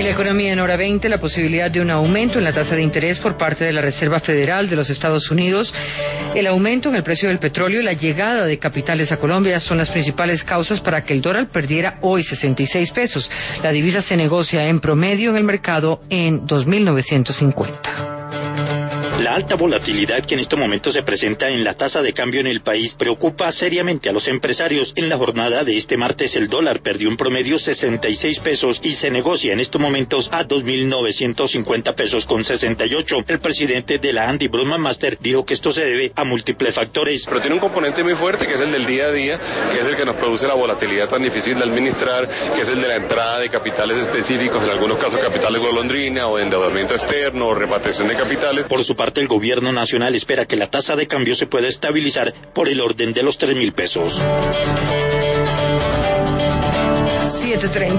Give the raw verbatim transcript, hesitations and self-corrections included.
Y la economía en hora veinte, la posibilidad de un aumento en la tasa de interés por parte de la Reserva Federal de los Estados Unidos, el aumento en el precio del petróleo y la llegada de capitales a Colombia son las principales causas para que el dólar perdiera hoy sesenta y seis pesos. La divisa se negocia en promedio en el mercado en dos mil novecientos cincuenta. La alta volatilidad que en este momento se presenta en la tasa de cambio en el país preocupa seriamente a los empresarios. En la jornada de este martes el dólar perdió en promedio sesenta y seis pesos y se negocia en estos momentos a dos mil novecientos cincuenta pesos con sesenta y ocho. El presidente de la Andy Brunman Master dijo que esto se debe a múltiples factores. Pero tiene un componente muy fuerte que es el del día a día, que es el que nos produce la volatilidad tan difícil de administrar, que es el de la entrada de capitales específicos, en algunos casos capitales golondrina o de endeudamiento externo o repatriación de capitales. Por su parte, el gobierno nacional espera que la tasa de cambio se pueda estabilizar por el orden de los tres mil pesos. siete treinta.